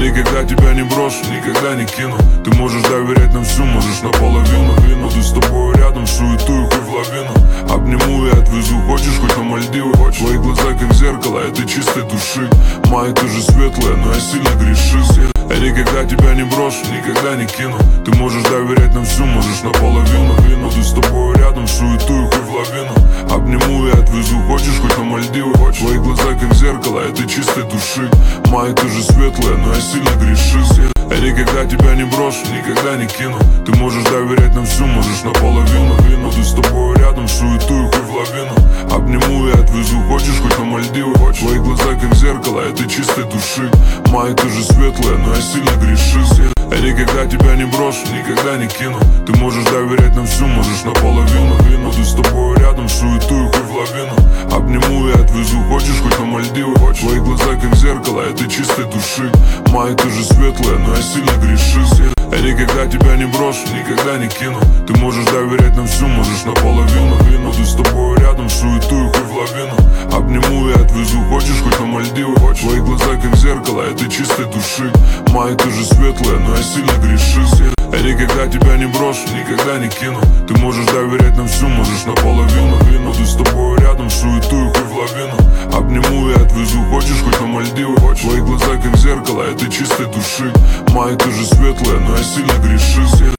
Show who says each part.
Speaker 1: никогда тебя не брошу, никогда не кину. Ты можешь доверять нам всю, можешь наполовину. Буду с тобой рядом, суету и хоть в лавину. Обниму и отвезу, хочешь хоть на Мальдивы. Твои глаза как зеркало, это чистой души. Мои тоже светлые, но я сильно грешил. Я никогда тебя не брошу, никогда не кину. Ты можешь доверять нам всю, можешь наполовину. Буду с тобой рядом, суету и хоть в лавину. Обниму и отвезу, хочешь хоть на Мальдивы. Твои глаза как зеркало, это чистой души. Мои тоже светлые, но я сильно грешил. Я никогда тебя не брошу, никогда не кину. Ты можешь доверять нам всю, можешь наполовину. Буду с тобой рядом, суету и хоть в лавину. Обниму и отвезу, хочешь хоть на Мальдивы. Твои глаза как зеркало, это чистой души. Мои тоже светлые, но я сильно грешил. Я никогда тебя не брошу, никогда не кину. Ты можешь доверять нам всю, можешь наполовину. Буду с тобой рядом, суету и хоть в лавину. Обниму и отвезу, хочешь хоть на Мальдивы. Твои глаза как зеркало, это чистой души. Мои тоже светлые, но я сильно грешил. Я никогда тебя не брошу, никогда не кину. Ты можешь доверять нам всю, можешь наполовину. Буду с тобой рядом, суету и хоть в лавину. Обниму и отвезу, хочешь хоть на Мальдивы. Твои глаза как зеркало, это чистой души. Мои тоже светлые, но я сильно грешил. Я никогда тебя не брошу, никогда не кину. Ты можешь доверять нам всю, можешь наполовину. Буду с тобой рядом, суету и хоть в лавину. Обниму и отвезу, хочешь хоть на Мальдивы. Твои глаза как зеркало, это чистой души. Мои тоже светлые, но я сильно грешил.